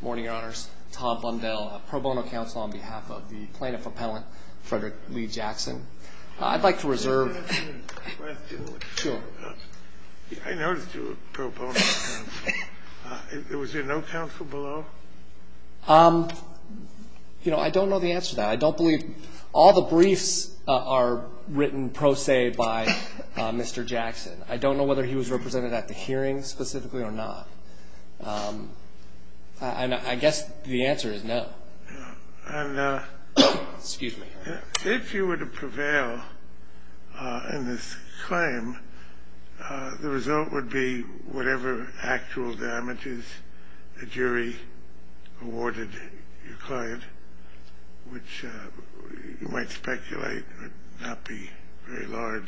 Morning, Your Honors. Todd Blundell, pro bono counsel on behalf of the plaintiff appellant, Frederick Lee Jackson. I'd like to reserve... Sure. I noticed you were pro bono counsel. Was there no counsel below? I don't know the answer to that. I don't believe all the briefs are written pro se by Mr. Jackson. I don't know whether he was represented at the hearing specifically or not. And I guess the answer is no. And excuse me. If you were to prevail in this claim, the result would be whatever actual damages the jury awarded your client, which you might speculate would not be very large,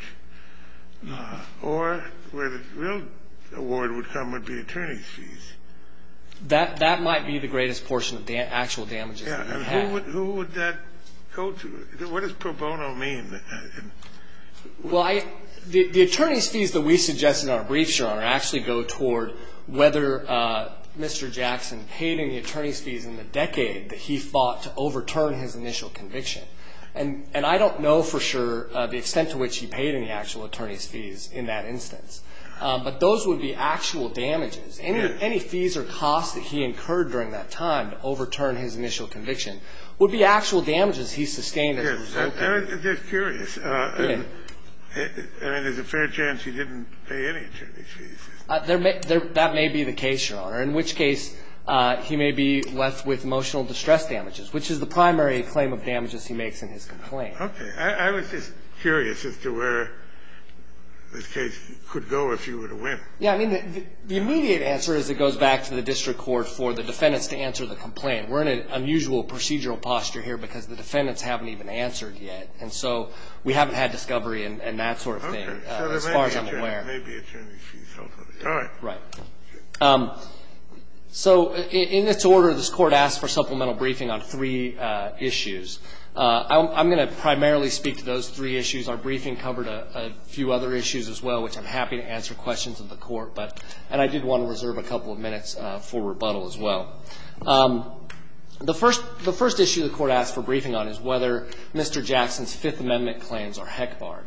or where the real award would come would be attorney's fees. That might be the greatest portion of the actual damages that we have. And who would that go to? What does pro bono mean? Well, the attorney's fees that we suggested in our brief, Your Honor, actually go toward whether Mr. Jackson paid any attorney's fees in the decade that he fought to overturn his initial conviction. And I don't know for sure the extent to which he paid any actual attorney's fees in that instance. But those would be actual damages. Any fees or costs that he incurred during that time to overturn his initial conviction would be actual damages he sustained as a result of it. I'm just curious. I mean, there's a fair chance he didn't pay any attorney's fees. That may be the case, Your Honor, in which case he may be left with emotional distress damages, which is the primary claim of damages he makes in his complaint. Okay. I was just curious as to where this case could go if you were to win. Yeah, I mean, the immediate answer is it goes back to the district court for the defendants to answer the complaint. We're in an unusual procedural posture here because the defendants haven't even answered yet. And so we haven't had discovery and that sort of thing, as far as I'm aware. There may be attorney's fees, hopefully. All right. Right. So in its order, this Court asked for supplemental briefing on three issues. I'm going to primarily speak to those three issues. Our briefing covered a few other issues as well, which I'm happy to answer questions of the Court. And I did want to reserve a couple of minutes for rebuttal as well. The first issue the Court asked for briefing on is whether Mr. Jackson's Fifth Amendment claims are heck barred.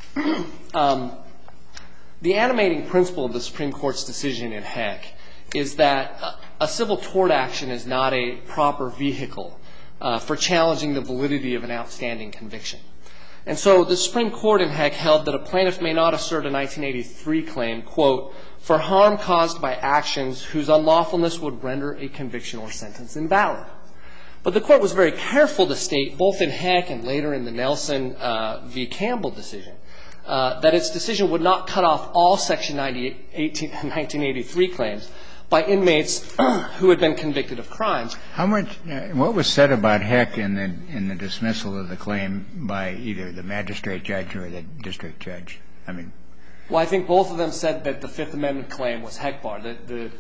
The animating principle of the Supreme Court's decision in Heck is that a civil tort action is not a proper vehicle for challenging the validity of an outstanding conviction. And so the Supreme Court in Heck held that a plaintiff may not assert a 1983 claim, quote, for harm caused by actions whose unlawfulness would render a conviction or sentence invalid. But the Court was very careful to state, both in Heck and later in the Nelson v. Campbell decision, that its decision would not cut off all Section 1983 claims by inmates who had been convicted of crimes. What was said about Heck in the dismissal of the claim by either the magistrate judge or the district judge? Well, I think both of them said that the Fifth Amendment claim was heck barred. The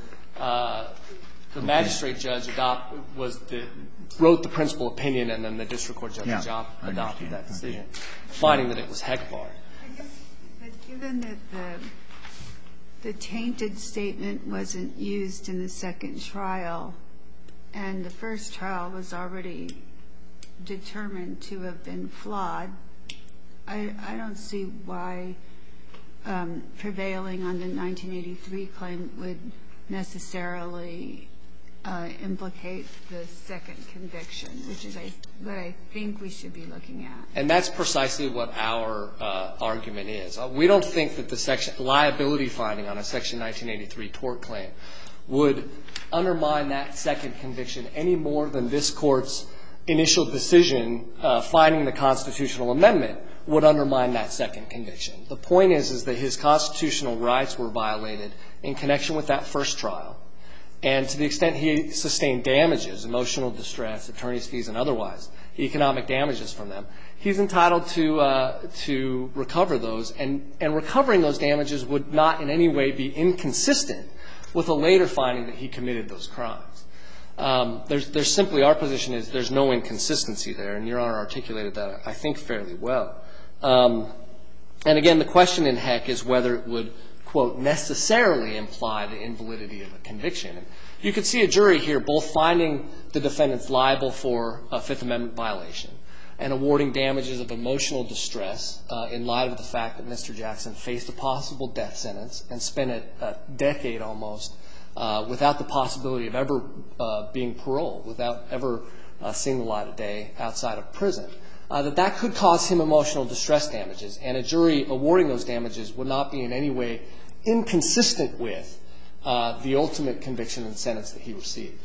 magistrate judge wrote the principal opinion, and then the district court judge adopted that decision, finding that it was heck barred. But given that the tainted statement wasn't used in the second trial, and the first trial was already determined to have been flawed, I don't see why prevailing on the 1983 claim would necessarily implicate the second conviction, which is what I think we should be looking at. And that's precisely what our argument is. We don't think that the liability finding on a Section 1983 tort claim would undermine that second conviction any more than this Court's initial decision finding the constitutional amendment would undermine that second conviction. The point is that his constitutional rights were violated in connection with that first trial. And to the extent he sustained damages, emotional distress, attorney's fees, and otherwise, economic damages from them, he's entitled to recover those. And recovering those damages would not in any way be inconsistent with a later finding that he committed those crimes. There's simply, our position is there's no inconsistency there, and Your Honor articulated that, I think, fairly well. And again, the question in Heck is whether it would, quote, necessarily imply the invalidity of a conviction. you could see a jury here both finding the defendants liable for a Fifth Amendment violation and awarding damages of emotional distress in light of the fact that Mr. Jackson faced a possible death sentence and spent a decade almost without the possibility of ever being paroled, without ever seeing the light of day outside of prison, that could cause him emotional distress damages, and a jury awarding those damages would not be in any way inconsistent with the ultimate conviction and sentence that he received.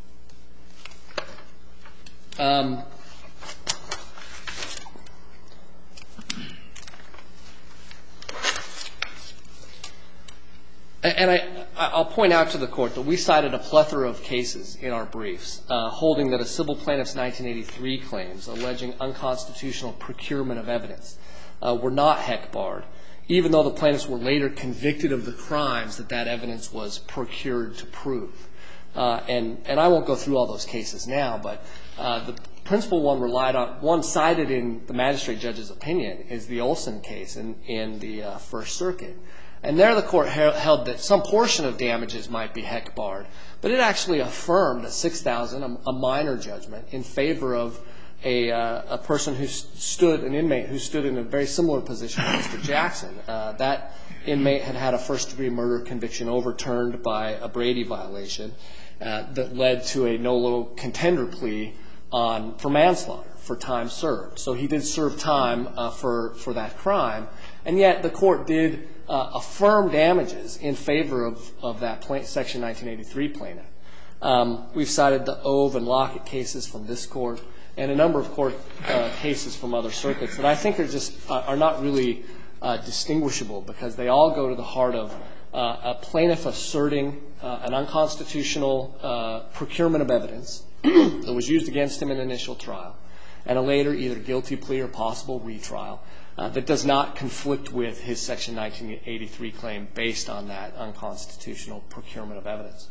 And I'll point out to the Court that we cited a plethora of cases in our briefs holding that a civil plaintiff's 1983 claims alleging unconstitutional procurement of evidence were not heck barred, even though the plaintiffs were later convicted of the crimes that evidence was procured to prove. And I won't go through all those cases now, but the principal one cited in the magistrate judge's opinion is the Olson case in the First Circuit. And there the Court held that some portion of damages might be heck barred, but it actually affirmed a $6,000, a minor judgment, in favor of a person an inmate who stood in a very similar position to Mr. Jackson. That inmate had had a first-degree murder conviction overturned by a Brady violation that led to a no-low contender plea for manslaughter, for time served. So he did serve time for that crime, and yet the Court did affirm damages in favor of that Section 1983 plaintiff. We've cited the Ove and Lockett cases from this Court and a number of court cases from other circuits that I think are not really distinguishable, because they all go to the heart of a plaintiff asserting an unconstitutional procurement of evidence that was used against him in an initial trial, and a later either guilty plea or possible retrial that does not conflict with his Section 1983 claim based on that unconstitutional procurement of evidence.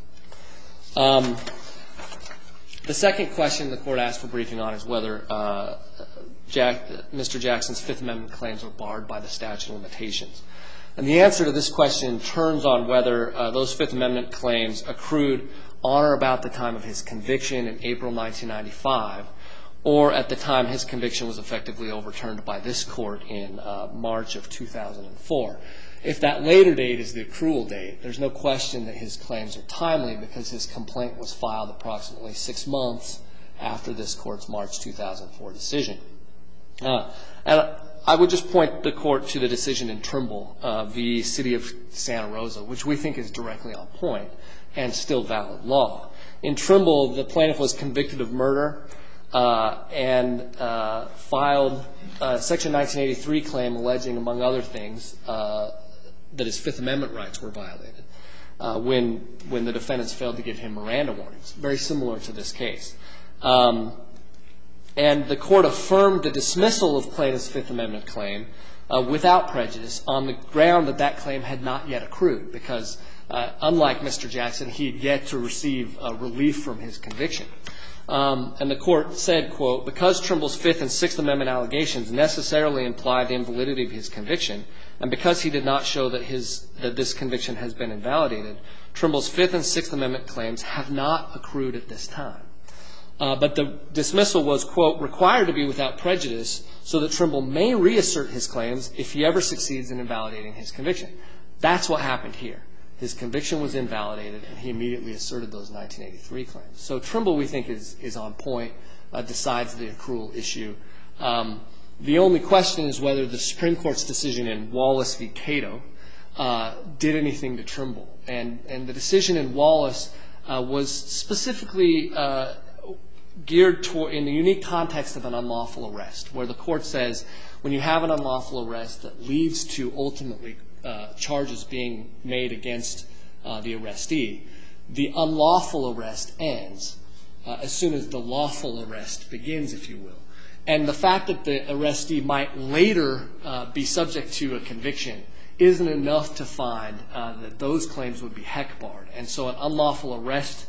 The second question the Court asked for briefing on is whether Mr. Jackson's Fifth Amendment claims are barred by the statute of limitations. And the answer to this question turns on whether those Fifth Amendment claims accrued on or about the time of his conviction in April 1995, or at the time his conviction was effectively overturned by this Court in March of 2004. If that later date is the accrual date, there's no question that his claims are timely, because his complaint was filed approximately 6 months after this Court's March 2004 decision. And I would just point the Court to the decision in Trimble v. City of Santa Rosa, which we think is directly on point and still valid law. In Trimble, the plaintiff was convicted of murder and filed a Section 1983 claim alleging, among other things, that his Fifth Amendment rights were violated when the defendants failed to give him Miranda warnings, very similar to this case. And the Court affirmed the dismissal of plaintiff's Fifth Amendment claim without prejudice on the ground that that claim had not yet accrued, because unlike Mr. Jackson, he had yet to receive relief from his conviction. And the Court said, quote, because Trimble's Fifth and Sixth Amendment allegations necessarily imply the invalidity of his conviction, and because he did not show that this conviction has been invalidated, Trimble's Fifth and Sixth Amendment claims have not accrued at this time. But the dismissal was, quote, required to be without prejudice so that Trimble may reassert his claims if he ever succeeds in invalidating his conviction. That's what happened here. His conviction was invalidated, and he immediately asserted those 1983 claims. So Trimble, we think, is on point, decides the accrual issue. The only question is whether the Supreme Court's decision in Wallace v. Cato did anything to Trimble. And the decision in Wallace was specifically geared toward, in the unique context of an unlawful arrest, where the Court says when you have an unlawful arrest that leads to ultimately charges being made against the arrestee, the unlawful arrest ends as soon as the lawful arrest begins, if you will. And the fact that the arrestee might later be subject to a conviction isn't enough to find that those claims would be heck barred. And so an unlawful arrest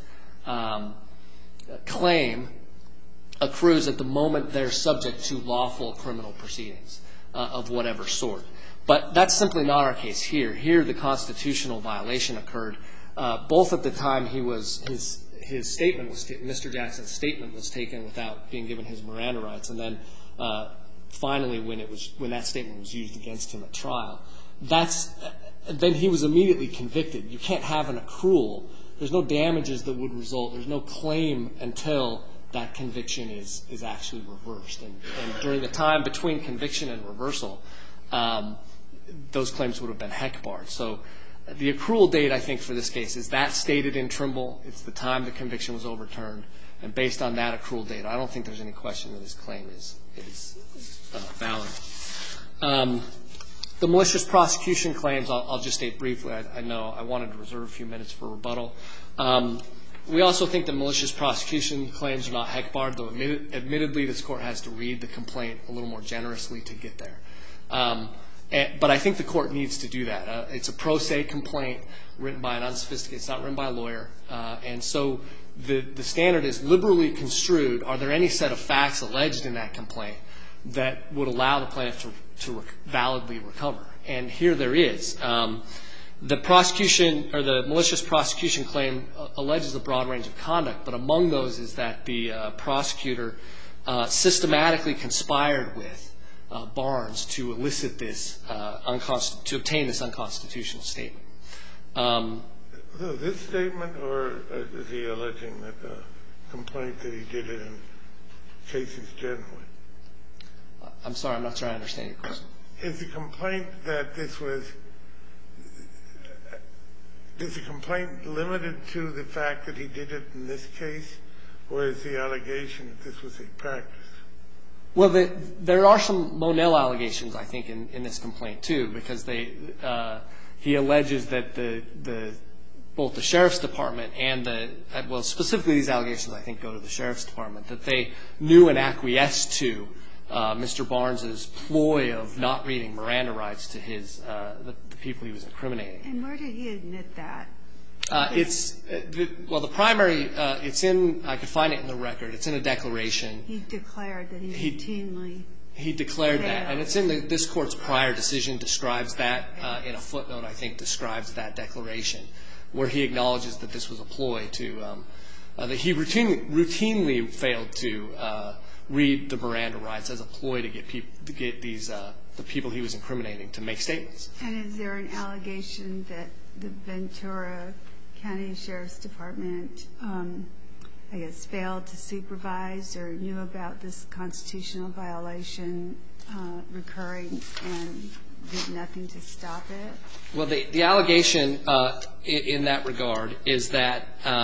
claim accrues at the moment they're subject to lawful criminal proceedings of whatever sort. But that's simply not our case here. Here, the constitutional violation occurred both at the time his statement was Mr. Jackson's statement was taken without being given his Miranda rights, and then finally when that statement was used against him at trial. Then he was immediately convicted. You can't have an accrual. There's no damages that would result. There's no claim until that conviction is actually reversed. And during the time between conviction and reversal, those claims would have been heck barred. So the accrual date, I think, for this case is that stated in Trimble. It's the time the conviction was overturned. And based on that accrual date, I don't think there's any question that his claim is valid. The malicious prosecution claims, I'll just state briefly. I know I wanted to reserve a few minutes for rebuttal. We also think the malicious prosecution claims are not heck barred, though admittedly this Court has to read the complaint a little more generously to get there. But I think the Court needs to do that. It's a pro se complaint written by an unsophisticated, it's not written by a lawyer. And so the standard is liberally construed. Are there any set of facts alleged in that complaint that would allow the plaintiff to validly recover? And here there is. The prosecution, or the malicious prosecution claim alleges a broad range of conduct, but among those is that the prosecutor systematically conspired with Barnes to elicit this, to obtain this unconstitutional statement. So this statement, or is he alleging that the complaint that he did it in cases generally? I'm sorry, I'm not sure I understand your question. Is the complaint that this was, is the complaint limited to the fact that he did it in this case, or is the allegation that this was a practice? Well, there are some Monell allegations, I think, in this complaint, too, because he alleges that both the Sheriff's Department and well, specifically these allegations, I think, go to the Sheriff's Department, that they knew and acquiesced to Mr. Barnes's ploy of not reading Miranda rights to the people he was incriminating. And where did he admit that? Well, the primary, it's in, I could find it in the record, it's in a declaration. He declared that he routinely He declared that, and it's in this Court's prior decision, describes that, in a footnote, I think, describes that declaration, where he acknowledges that this was a ploy to, that he routinely failed to read the Miranda rights as a ploy to get these, the people he was incriminating to make statements. And is there an allegation that the Ventura County Sheriff's Department, I guess, failed to supervise or knew about this constitutional violation recurring and did nothing to stop it? Well, the allegation in that regard is that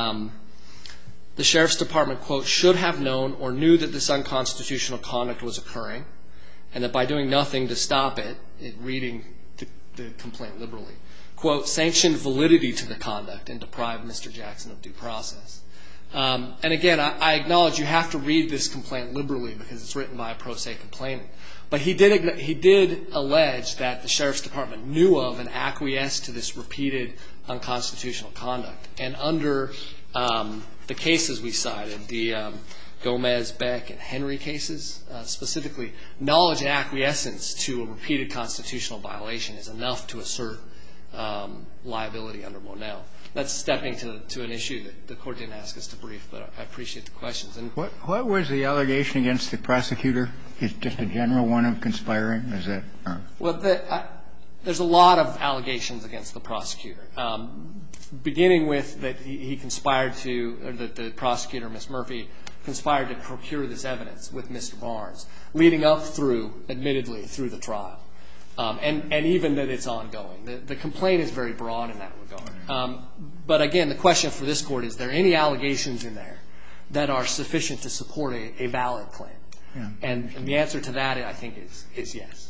the Sheriff's Department, quote, should have known or knew that this unconstitutional conduct was occurring, and that by doing nothing to stop it, reading the complaint liberally, quote, sanctioned validity to the conduct and deprived Mr. Jackson of due process. And again, I acknowledge you have to read this complaint liberally because it's written by a pro se complainant. But he did allege that the Sheriff's Department knew of and acquiesced to this repeated unconstitutional conduct. And under the cases we cited, the Gomez, Beck, and Henry cases, specifically, knowledge and acquiescence to a repeated constitutional violation is enough to assert liability under Monell. That's stepping to an issue that the Court didn't ask us to brief, but I appreciate the questions. And what was the allegation against the prosecutor? Is it just a general one of conspiring? Is that? Well, there's a lot of allegations against the prosecutor, beginning with that he conspired to, or that the prosecutor, Ms. Murphy, conspired to procure this evidence with Mr. Barnes, leading up through, admittedly, through the trial. And even that it's ongoing. The complaint is very broad in that regard. But again, the question for this Court, is there any allegations in there that are sufficient to support a valid claim? Yeah. And the answer to that, I think, is yes.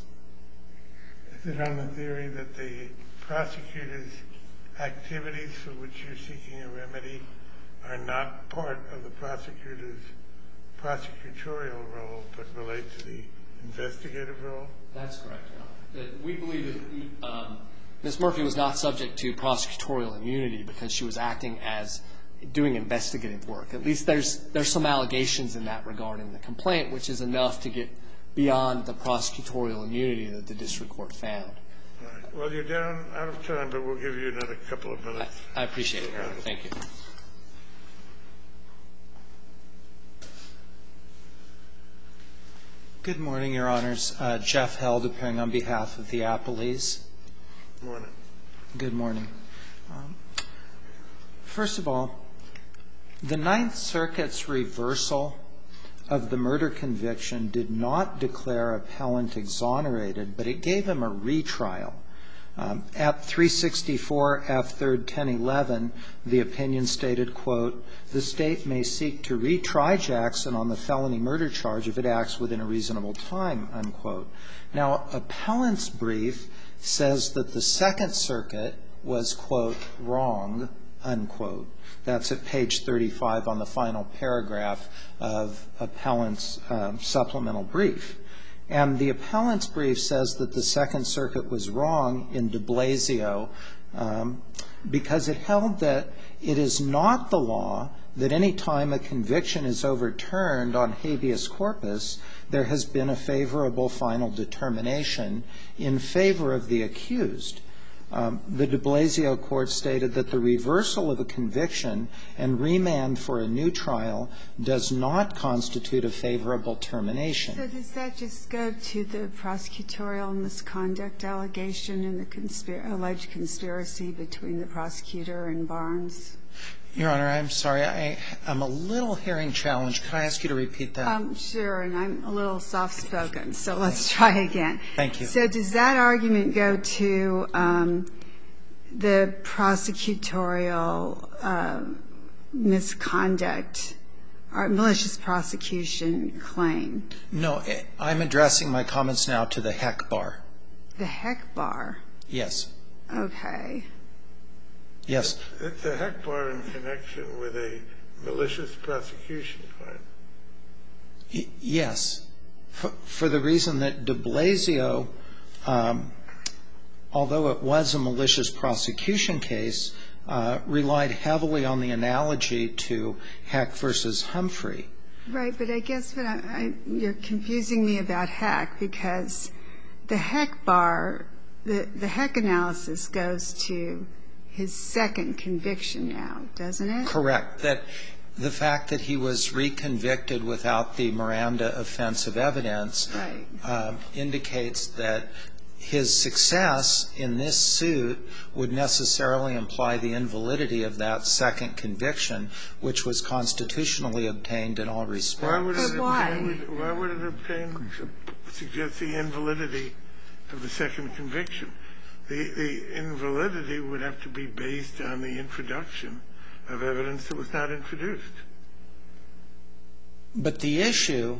Is it on the theory that the prosecutor's activities for which you're seeking a remedy are not part of the prosecutor's prosecutorial role, but relate to the investigative role? That's correct, Your Honor. We believe that Ms. Murphy was not subject to prosecutorial immunity because she was acting as doing investigative work. At least there's some allegations in that regard in the complaint, which is enough to get beyond the prosecutorial immunity that the district court found. All right. Well, you're down out of time, but we'll give you another couple of minutes. I appreciate it, Your Honor. Thank you. Good morning, Your Honors. Jeff Held, appearing on behalf of the Appellees. Good morning. Good morning. First of all, the Ninth Circuit's reversal of the murder conviction did not declare appellant exonerated, but it gave him a retrial. At 364 F. 3rd 1011, the opinion stated, quote, the State may seek to retry Jackson on the felony murder charge if it acts within a reasonable time, unquote. Now, appellant's brief says that the Second Circuit was, quote, wrong, unquote. That's at page 35 on the final paragraph of appellant's supplemental brief. And the appellant's brief says that the Second Circuit was wrong in de Blasio because it held that it is not the law that any time a conviction is overturned on habeas corpus, there has been a favorable final determination in favor of the accused. The de Blasio court stated that the reversal of a conviction and remand for a new trial does not constitute a favorable termination. So does that just go to the prosecutorial misconduct allegation and the alleged conspiracy between the prosecutor and Barnes? Your Honor, I'm sorry. I'm a little hearing challenged. Can I ask you to repeat that? Sure, and I'm a little soft-spoken, so let's try again. Thank you. So does that argument go to the prosecutorial misconduct or malicious prosecution claim? No, I'm addressing my comments now to the Heck bar. The Heck bar? Yes. Okay. Yes. It's a Heck bar in connection with a malicious prosecution claim. Yes. For the reason that de Blasio, although it was a malicious prosecution case, relied heavily on the analogy to Heck versus Humphrey. Right, but I guess you're confusing me about Heck because the Heck bar, the Heck analysis goes to his second conviction now, doesn't it? Correct. That the fact that he was reconvicted without the Miranda offensive evidence indicates that his success in this suit would necessarily imply the invalidity of that second conviction, which was constitutionally obtained in all respects. Why would it suggest the invalidity of the second conviction? The invalidity would have to be based on the introduction of evidence that was not introduced. But the issue,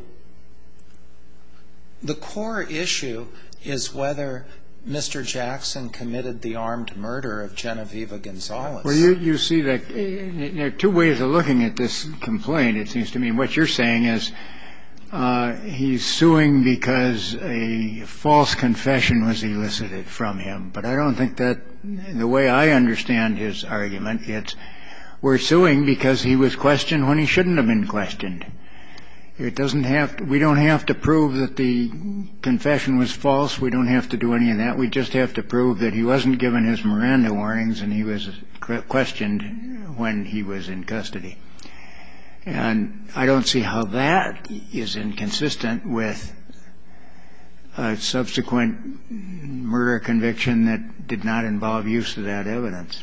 the core issue, is whether Mr. Jackson committed the armed murder of Genevieve Gonzalez. Well, you see that there are two ways of looking at this complaint, it seems to me. What you're saying is he's suing because a false confession was elicited from him. But I don't think that, the way I understand his argument, it's we're suing because he was questioned when he shouldn't have been questioned. It doesn't have to, we don't have to prove that the confession was false. We don't have to do any of that. We just have to prove that he wasn't given his Miranda warnings and he was questioned when he was in custody. And I don't see how that is inconsistent with a subsequent murder conviction that did not involve use of that evidence.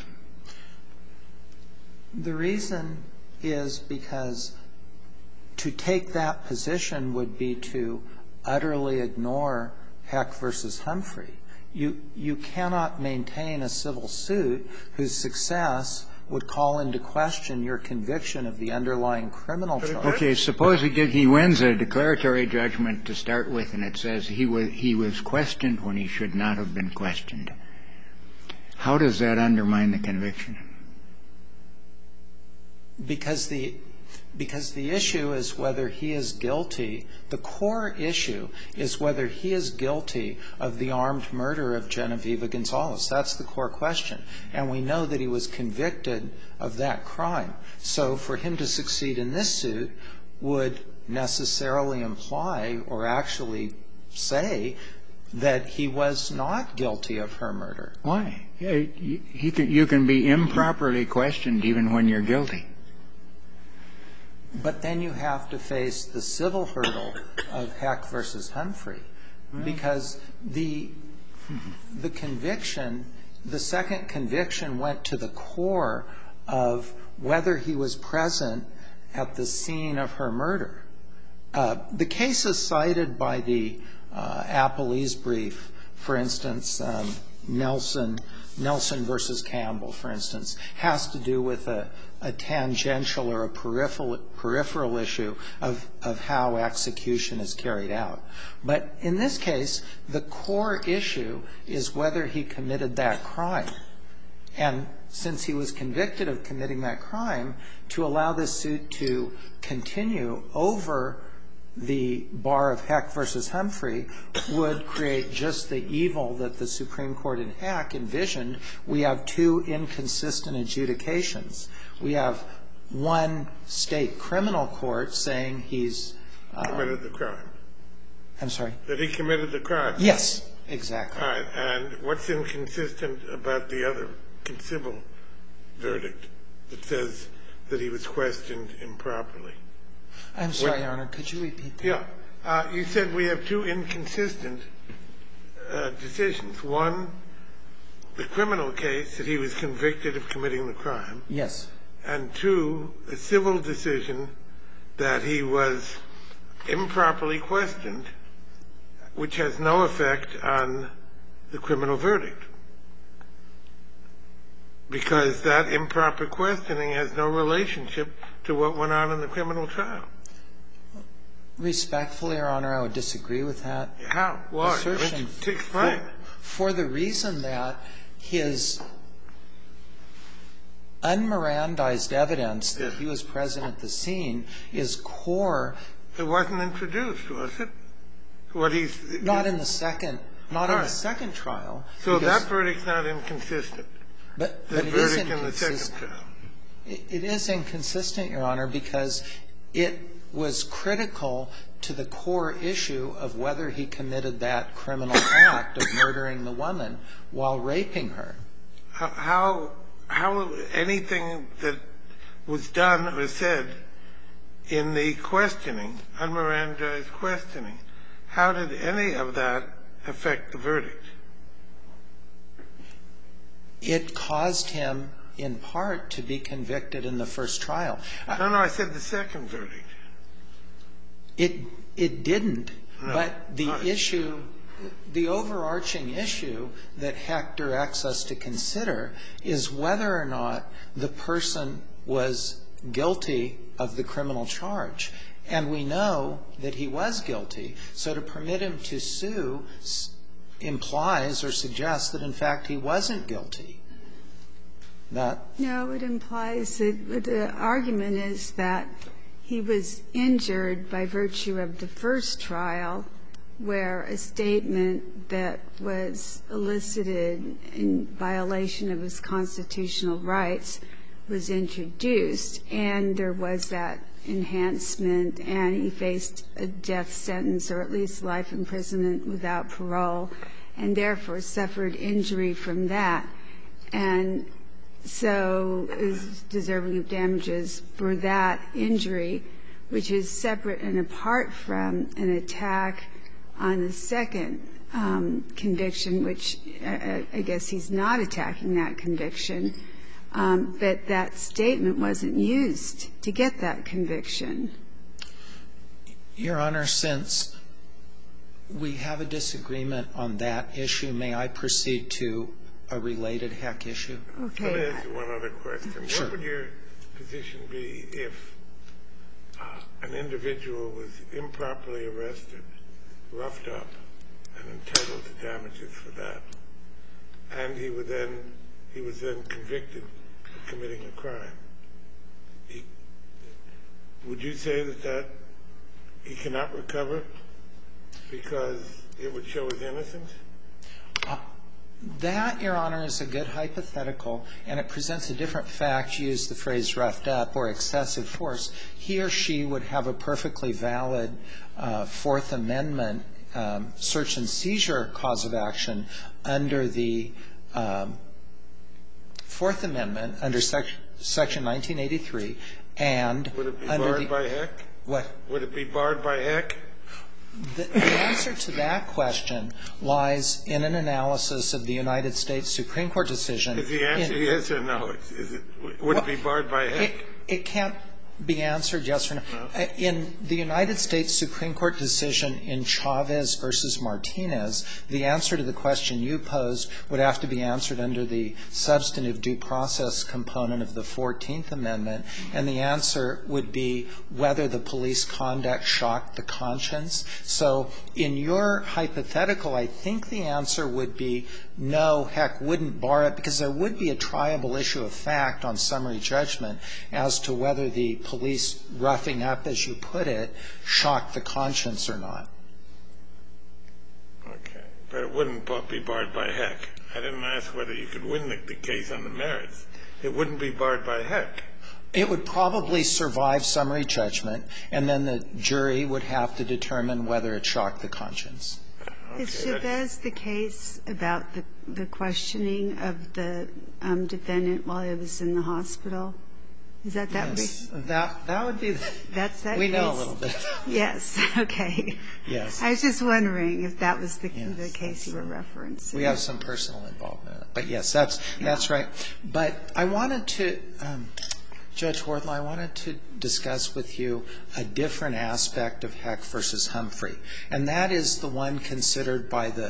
The reason is because to take that position would be to utterly ignore Heck versus Humphrey. You cannot maintain a civil suit whose success would call into question your conviction of the underlying criminal charge. Okay, suppose he wins a declaratory judgment to start with and it says he was questioned when he should not have been questioned. How does that undermine the conviction? Because the issue is whether he is guilty. The core issue is whether he is guilty of the armed murder of Genevieve Gonzalez. That's the core question. And we know that he was convicted of that crime. So for him to succeed in this suit would necessarily imply or actually say that he was not guilty of her murder. Why? You can be improperly questioned even when you're guilty. But then you have to face the civil hurdle of Heck versus Humphrey, because the conviction, the second conviction, went to the core of whether he was present at the scene of her murder. The cases cited by the Appellee's brief, for instance, Nelson versus Campbell, for instance, has to do with a tangential or a peripheral issue of how execution is carried out. But in this case, the core issue is whether he committed that crime. And since he was convicted of committing that crime, to allow this suit to continue over the bar of Heck versus Humphrey would create just the evil that the Supreme Court in Heck envisioned. We have two inconsistent adjudications. We have one state criminal court saying he's committed the crime. I'm sorry? That he committed the crime. Yes, exactly. All right. And what's inconsistent about the other civil verdict that says that he was questioned improperly? I'm sorry, Your Honor. Could you repeat that? Yeah. You said we have two inconsistent decisions. One, the criminal case that he was convicted of committing the crime. Yes. And two, a civil decision that he was improperly questioned, which has no effect on the criminal verdict. Because that improper questioning has no relationship to what went on in the criminal trial. Respectfully, Your Honor, I would disagree with that. How? Why? Assertion. Explain. For the reason that his unmirandized evidence that he was present at the scene is core. It wasn't introduced, was it? Not in the second trial. So that verdict's not inconsistent. But the it is verdict in the second trial. It is inconsistent, Your Honor, because it was critical to the core issue of whether he committed that criminal act of murdering the woman while raping her. How anything that was done or said in the questioning, unmirandized questioning, how did any of that affect the verdict? It caused him, in part, to be convicted in the first trial. No, I said the second verdict. It didn't. No. But the issue, the overarching issue that Heck directs us to consider is whether or not the person was guilty of the criminal charge. And we know that he was guilty. So to permit him to sue implies or suggests that, in fact, he wasn't guilty. No, it implies that the argument is that he was injured by virtue of the first trial, where a statement that was elicited in violation of his constitutional rights was introduced, and there was that enhancement, and he faced a death sentence or at least life imprisonment without parole, and therefore suffered injury from that, and so is deserving of damages for that injury, which is separate and apart from an attack on the second conviction, which I guess he's not attacking that conviction, but that statement wasn't used to get that conviction. Your Honor, since we have a disagreement on that issue, may I proceed to a related Heck issue? Okay. Let me ask you one other question. Sure. What would your position be if an individual was improperly arrested, roughed up, and entitled to damages for that, and he was then convicted of committing a crime? Would you say that he cannot recover because it would show his innocence? That, Your Honor, is a good hypothetical, and it presents a different fact. You used the phrase roughed up or excessive force. He or she would have a perfectly valid Fourth Amendment search and seizure cause of action under the Fourth Amendment, under Section 1983, and Would it be under barred by Heck? What? Would it be barred by Heck? The answer to that question lies in an analysis of the United States Supreme Court decision. Is the answer yes or no? Would it be barred by Heck? It can't be answered yes or no. In the United States Supreme Court decision in Chavez v. Martinez, the answer to the question you posed would have to be answered under the substantive due process component of the 14th Amendment, and the answer would be whether the police conduct shocked the conscience. So in your hypothetical, I think the answer would be no, Heck wouldn't bar it, because there would be a triable issue of fact on summary judgment as to whether the police roughing up, as you put it, shocked the conscience or not. Okay. But it wouldn't be barred by Heck. I didn't ask whether you could win the case on the merits. It wouldn't be barred by Heck. It would probably survive summary judgment, and then the jury would have to determine whether it shocked the conscience. Is Chavez the case about the questioning of the defendant while he was in the hospital? Is that yes. That would be that's that we case? know a little bit. Yes. Okay. Yes. I was just wondering if that was the case you were referencing. We have some personal involvement in it. But, yes, that's right. But I wanted to, Judge Wardlaw, I wanted to discuss with you a different aspect of Heck v. Humphrey, and that is the one considered by the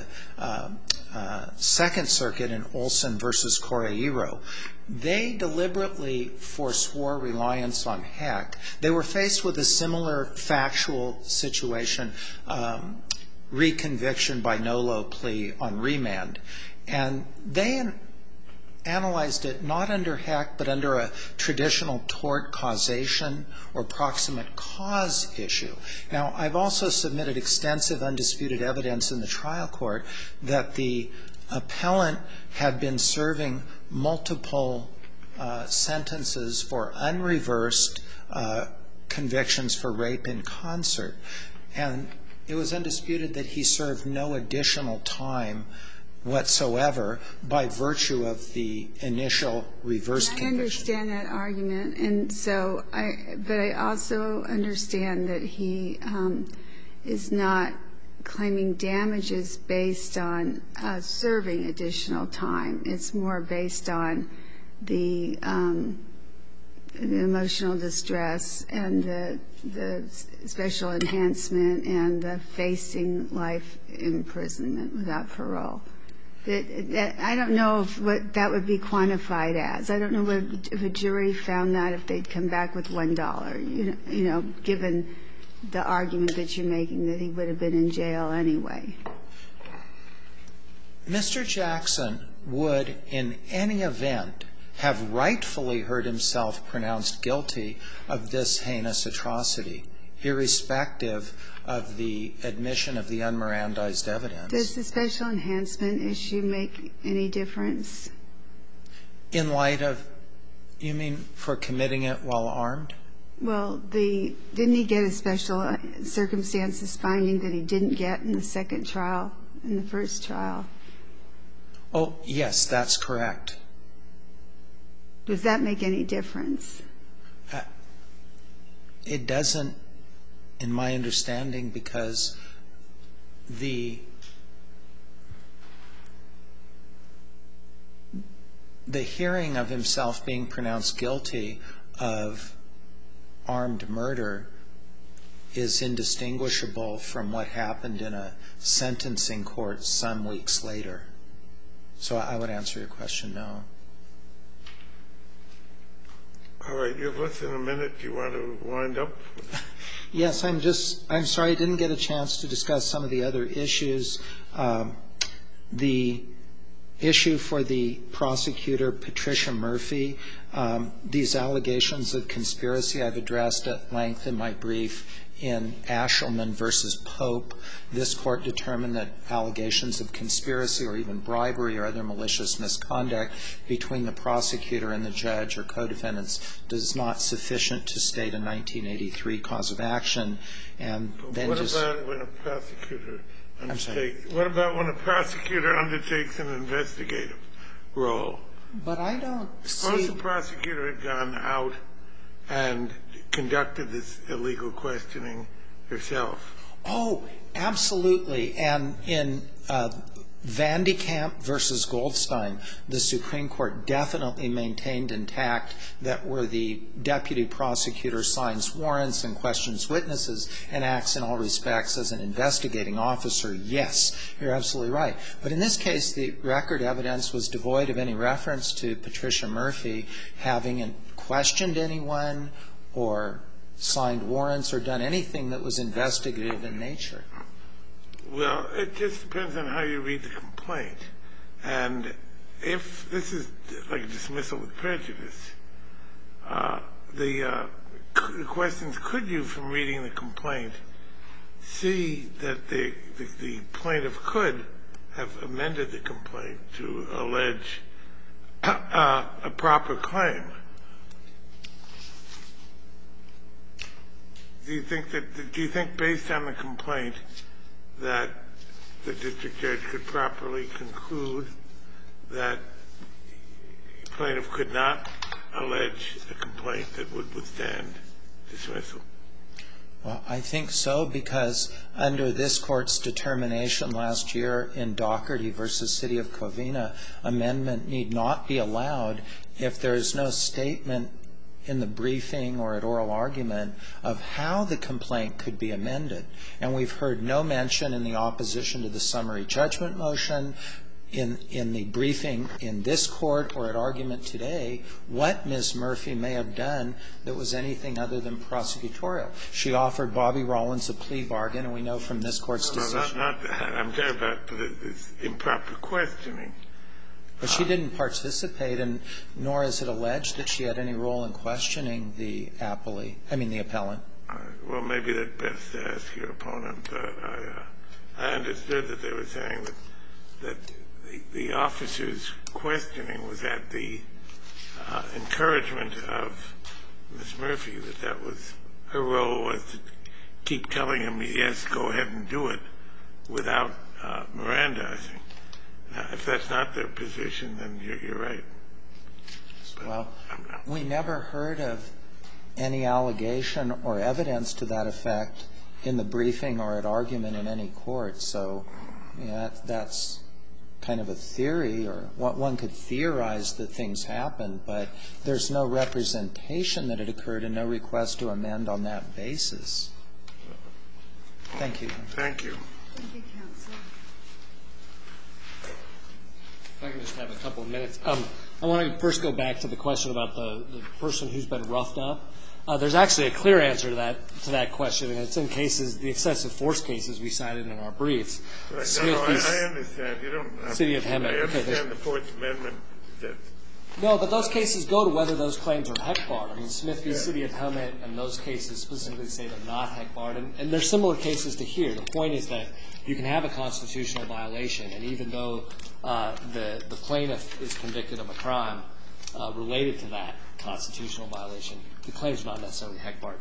Second Circuit in Olson v. Correiro. They deliberately forswore reliance on Heck. They were faced with a similar factual situation, reconviction by no-low plea on remand. And they analyzed it not under Heck, but under a traditional tort causation or proximate cause issue. Now, I've also submitted extensive undisputed evidence in the trial court that the appellant had been serving multiple sentences for unreversed convictions for rape in concert. And it was undisputed that he served no additional time whatsoever by virtue of the initial reversed conviction. I understand that argument, and so but I also understand that he is not claiming damages based on serving additional time. It's more based on the emotional distress and the special enhancement and the facing life imprisonment without parole. I don't know what that would be quantified as. I don't know if a jury found that if they'd come back with $1, you know, given the argument that you're making that he would have been in jail anyway. Mr. Jackson would, in any event, have rightfully heard himself pronounced guilty of this heinous atrocity, irrespective of the admission of the unmirandized evidence. Does the special enhancement issue make any difference? In light of, you mean for committing it while armed? Well, didn't he get a special circumstances finding that he didn't get in the second trial, in the first trial? Oh, yes, that's correct. Does that make any difference? It doesn't, in my understanding, because the hearing of himself being pronounced guilty of armed murder is indistinguishable from what happened in a sentencing court some weeks later. So I would answer your question, no. All right. You have less than a minute. Do you want to wind up? Yes, I'm sorry I didn't get a chance to discuss some of the other issues. The issue for the prosecutor, Patricia Murphy, these allegations of conspiracy I've addressed at length in my brief in Ashelman v. Pope. This court determined that allegations of conspiracy or even bribery or other malicious misconduct between the prosecutor and the judge or co-defendants does not sufficient to state a 1983 cause of action. And then what about when a prosecutor I'm sorry. What about when a prosecutor undertakes an investigative role? But I don't Suppose see... the prosecutor had gone out and conducted this illegal questioning herself. Oh, absolutely. And in Vandekamp versus Goldstein, the Supreme Court definitely maintained intact that where the deputy prosecutor signs warrants and questions witnesses and acts in all respects as an investigating officer, yes, you're absolutely right. But in this case, the record evidence was devoid of any reference to Patricia Murphy having questioned anyone or signed warrants or done anything that was investigative in nature. Well, it just depends on how you read the complaint. And if this is like a dismissal with prejudice, the questions, could you, from reading the complaint, see that the plaintiff could have amended the complaint to allege a proper claim? Do you think based on the complaint that the district judge could properly conclude that the plaintiff could not allege a complaint that would withstand dismissal? Well, I think so, because under this Court's determination last year in Dougherty versus City of Covina, amendment need not be allowed if there is no statement in the briefing or at oral argument of how the complaint could be amended. And we've heard no mention in the opposition to the summary judgment motion, in the briefing in this Court or at argument today, what Ms. Murphy may have done that was anything other than prosecutorial. She offered Bobby Rollins a plea bargain, and we know from this Court's decision. No, not that. I'm talking about this improper questioning. But she didn't participate, and nor is it alleged that she had any role in questioning the appellant. Well, maybe that's best to ask your opponent. I understood that they were saying that the officer's questioning was at the encouragement of Ms. Murphy, that was her role was to keep telling him, yes, go ahead and do it, without Mirandizing. Now, if that's not their position, then you're right. But well, we never heard of any allegation or evidence to that effect in the briefing or at argument in any court. So that's kind of a theory, or one could theorize that things happened, but there's no representation that it occurred and no request to amend on that basis. Thank you. Thank you. Thank you, counsel. If I can just have a couple of minutes. I want to first go back to the question about the person who's been roughed up. There's actually a clear answer to that question, and it's in cases, the excessive force cases we cited in our briefs. Right. No, I understand. You don't. City of Hemet. I understand the Fourth Amendment. No, but those cases go to whether those claims are HEC-barred. I mean, Smith v. City of Hemet and those cases specifically say they're not HEC-barred, and they're similar cases to here. The point is that you can have a constitutional violation, and even though the plaintiff is convicted of a crime related to that constitutional violation, the claim's not necessarily HEC-barred.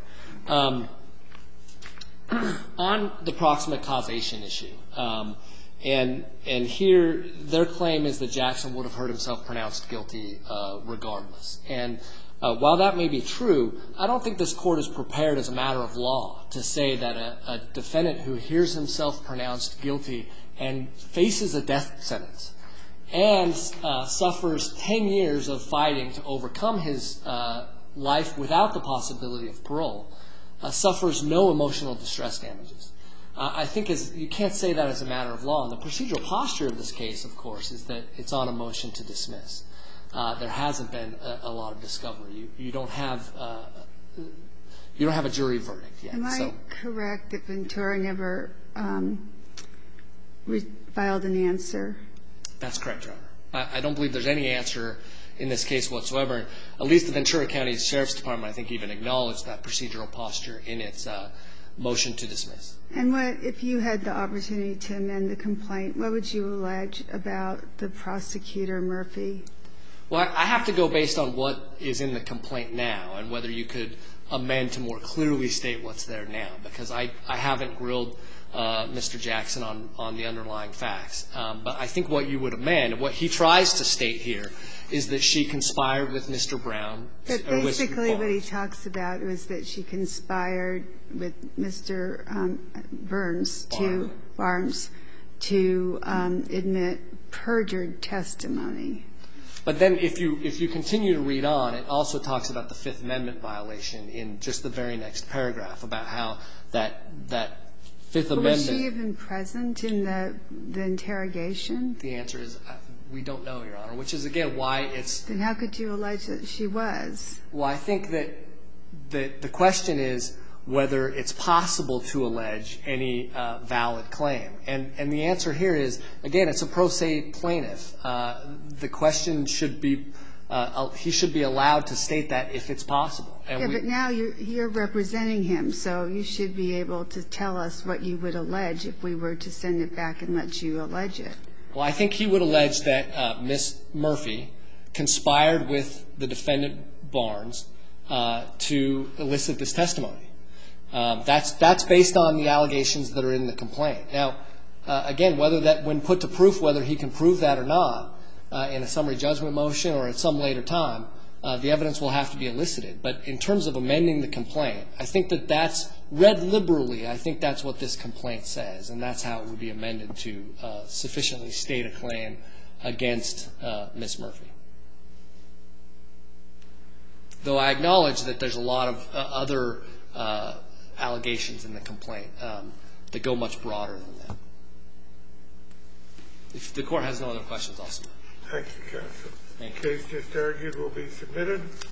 On the proximate causation issue, and here their claim is that Jackson would have heard himself pronounced guilty regardless. And while that may be true, I don't think this Court is prepared as a matter of law to say that a defendant who hears himself pronounced guilty and faces a death sentence and suffers 10 years of fighting to overcome his life without the possibility of parole suffers no emotional distress damages. I think you can't say that as a matter of law. And the procedural posture of this case, of course, is that it's on a motion to dismiss. There hasn't been a lot of discovery. You don't have a jury verdict yet. Am I correct that Ventura never filed an answer? That's correct, Your Honor. I don't believe there's any answer in this case whatsoever. At least the Ventura County Sheriff's Department, I think, even acknowledged that procedural posture in its motion to dismiss. And if you had the opportunity to amend the complaint, what would you allege about the prosecutor, Murphy? Well, I have to go based on what is in the complaint now and whether you could amend to more clearly state what's there now, because I haven't grilled Mr. Jackson on the underlying facts. But I think what you would amend, what he tries to state here, is that she conspired with Mr. Brown. But basically what he talks about was that she conspired with Mr. Barnes to admit perjured testimony. But then if you continue to read on, it also talks about the Fifth Amendment violation in just the very next paragraph, about how that Fifth Amendment. Was she even present in the interrogation? The answer is we don't know, Your Honor, which is, again, why it's. Then how could you allege that she was? Well, I think that the question is whether it's possible to allege any valid claim. And the answer here is, again, it's a pro se plaintiff. The question should be, he should be allowed to state that if it's possible. And but now you're representing him, so you should be able to tell us what you would allege if we were to send it back and let you allege it. Well, I think he would allege that Ms. Murphy conspired with the defendant Barnes to elicit this testimony. That's based on the allegations that are in the complaint. Now, again, whether that, when put to proof, whether he can prove that or not in a summary judgment motion or at some later time, the evidence will have to be elicited. But in terms of amending the complaint, I think that that's read liberally. I think that's what this complaint says, and that's how it would be amended to sufficiently state a claim against Ms. Murphy. Though I acknowledge that there's a lot of other allegations in the complaint that go much broader than that. If the Court has no other questions, I'll submit. Thank you, counsel. Thank you. The case just argued will be submitted.